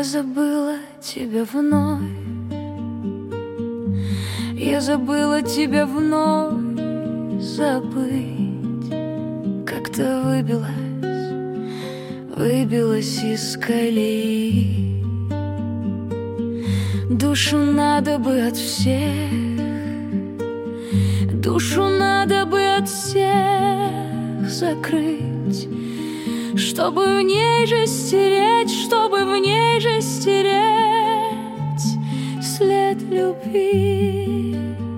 забыла тебя вновь, я забыла тебя вновь забыть. Как-то выбилась из колеи. Душу надо бы от всех, душу надо бы от всех закрыть, чтобы в ней же стереть, чтобы в ней же стереть след любви.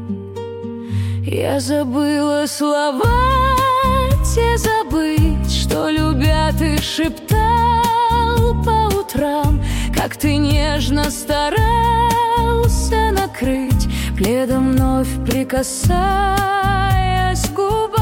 Я забыла слова те забыть, что любя ты шептал по утрам, как ты нежно старался накрыть пледом, вновь прикасаясь к губам.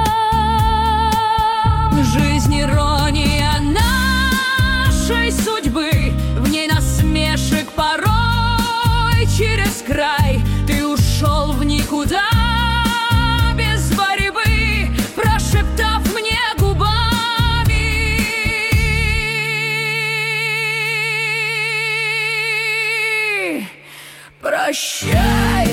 Жизнь ирония нашей судьбы, в ней насмешек порой через край. Ты ушел в никуда без борьбы, прошептав мне губами: прощай.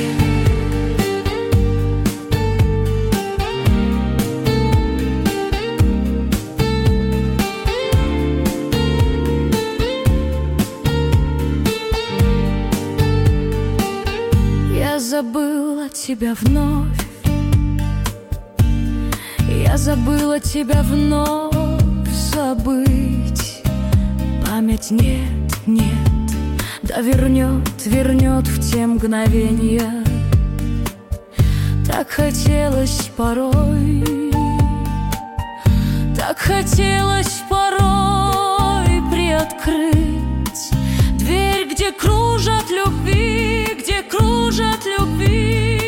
Я забыла тебя вновь, я забыла тебя вновь забыть. Память нет, нет, да вернет в те мгновенья. Так хотелось порой, так хотелось порой приоткрыть дверь, где кружат любви, где кружат любви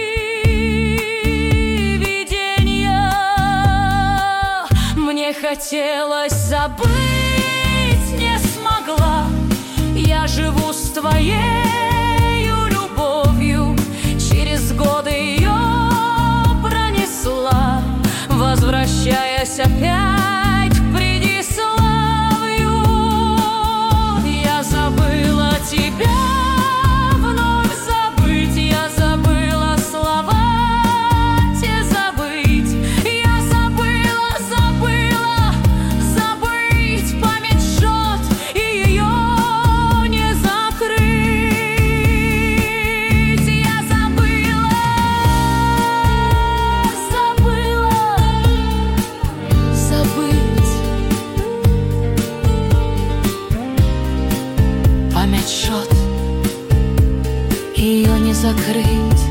видения. Мне хотелось забыть, не смогла. Я живу с твоею любовью, через годы ее пронесла, возвращаясь опять к предисловию. Я забыла тебя вновь забыть, я забыла слова те забыть. Я забыла забыть, память жжет, и ее не закрыть. Я забыла забыть, память жжет, ее не закрыть.